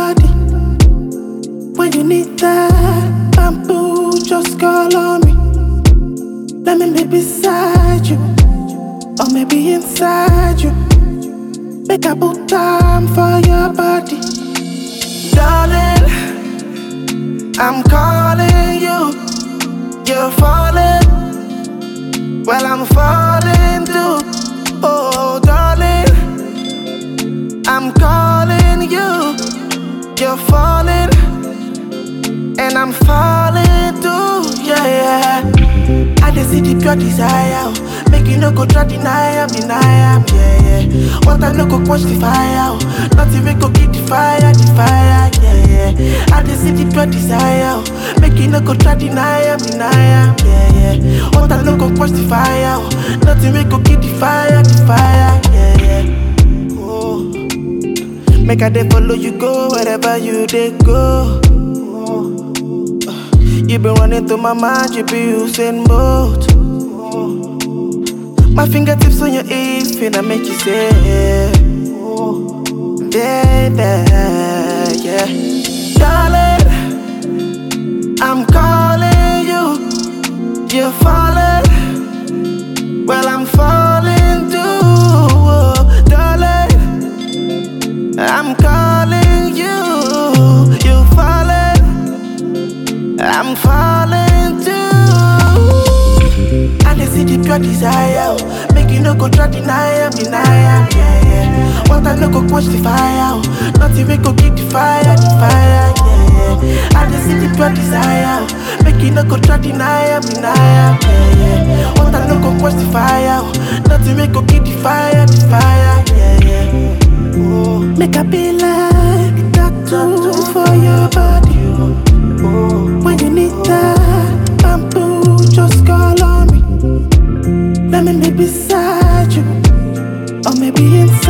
body. When you need that bamboo, just call on me. Let me be beside you, or maybe inside you. Make a put time for your body. Darling, I'm calling you. You're falling, well I'm falling too. Oh darling, I'm calling you. You're falling, and I'm falling too. Yeah. I just see the pure desire. Make you no go try deny am, yeah. What I no go quench the fire. Nothing we go keep the fire, yeah. I just see the pure desire. Make you no go try deny am, yeah. What I no go quench the fire. Nothing we go keep the fire, yeah. Oh. Make I dey follow you go wherever you dey go. You been running through my mind, you be Usain Bolt. My fingertips on your hips, finna make you say, baby, yeah. Darling, I'm calling you. You're falling, well I'm falling too. Oh, darling, I'm calling you. You're falling, I'm falling too. I just see the pure desire. Make you no go try deny am, yeah. What I no go quench the fire. Nothing we go keep the fire, yeah. I just see the pure desire. Make you no go try deny am, yeah. What I no go quench the fire. Nothing we go keep the fire, yeah. Oh. Make I be like a tattoo for your body. When you need that bamboo, just call on me. Let me be beside you, or maybe inside.